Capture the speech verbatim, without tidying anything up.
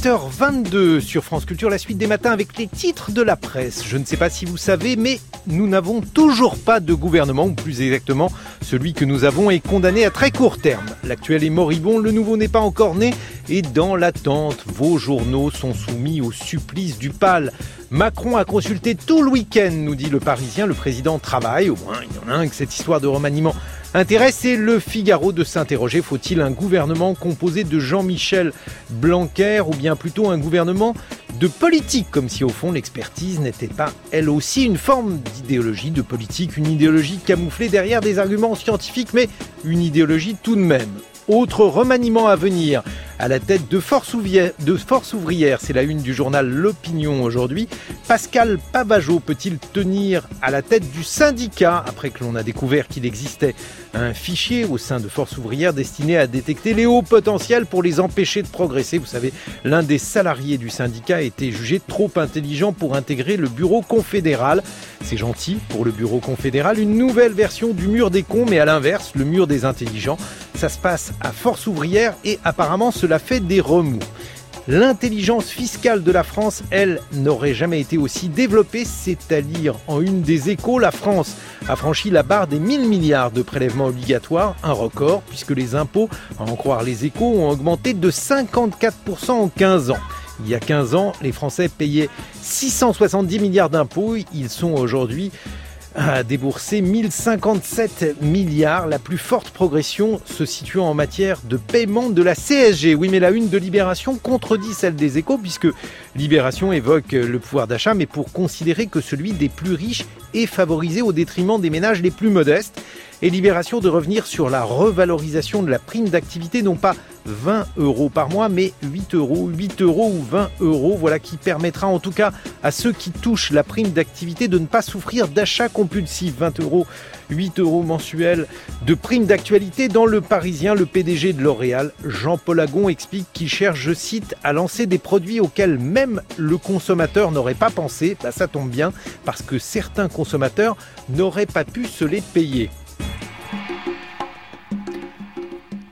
huit heures vingt-deux sur France Culture, la suite des matins avec les titres de la presse. Je ne sais pas si vous savez, mais nous n'avons toujours pas de gouvernement, ou plus exactement, celui que nous avons est condamné à très court terme. L'actuel est moribond, le nouveau n'est pas encore né, et dans l'attente, vos journaux sont soumis au supplice du pal. Macron a consulté tout le week-end, nous dit le Parisien, le président travaille, au moins il y en a un que cette histoire de remaniement intéresse, et le Figaro de s'interroger, faut-il un gouvernement composé de Jean-Michel Blanquer ou bien plutôt un gouvernement de politique, comme si au fond l'expertise n'était pas elle aussi une forme d'idéologie de politique, une idéologie camouflée derrière des arguments scientifiques, mais une idéologie tout de même. Autre remaniement à venir, à la tête de Force ouvrière, de Force ouvrière, c'est la une du journal L'Opinion aujourd'hui. Pascal Pavageau peut-il tenir à la tête du syndicat après que l'on a découvert qu'il existait un fichier au sein de Force ouvrière destiné à détecter les hauts potentiels pour les empêcher de progresser. Vous savez, l'un des salariés du syndicat a été jugé trop intelligent pour intégrer le bureau confédéral. C'est gentil pour le bureau confédéral, une nouvelle version du mur des cons, mais à l'inverse, le mur des intelligents. Ça se passe à Force ouvrière et apparemment cela fait des remous. L'intelligence fiscale de la France, elle, n'aurait jamais été aussi développée, c'est à lire en une des Échos. La France a franchi la barre des mille milliards de prélèvements obligatoires, un record, puisque les impôts, à en croire les Échos, ont augmenté de cinquante-quatre pour cent en quinze ans. Il y a quinze ans, les Français payaient six cent soixante-dix milliards d'impôts, ils sont aujourd'hui a déboursé mille cinquante-sept milliards, la plus forte progression se situant en matière de paiement de la C S G. Oui, mais la une de Libération contredit celle des Échos, puisque Libération évoque le pouvoir d'achat, mais pour considérer que celui des plus riches est favorisé au détriment des ménages les plus modestes. Et Libération de revenir sur la revalorisation de la prime d'activité, non pas vingt euros par mois, mais huit euros, huit euros ou vingt euros. Voilà qui permettra en tout cas à ceux qui touchent la prime d'activité de ne pas souffrir d'achats compulsifs. vingt euros, huit euros mensuels de prime d'actualité. Dans Le Parisien, le P D G de L'Oréal, Jean-Paul Agon, explique qu'il cherche, je cite, à lancer des produits auxquels même le consommateur n'aurait pas pensé. Bah, ça tombe bien, parce que certains consommateurs n'auraient pas pu se les payer.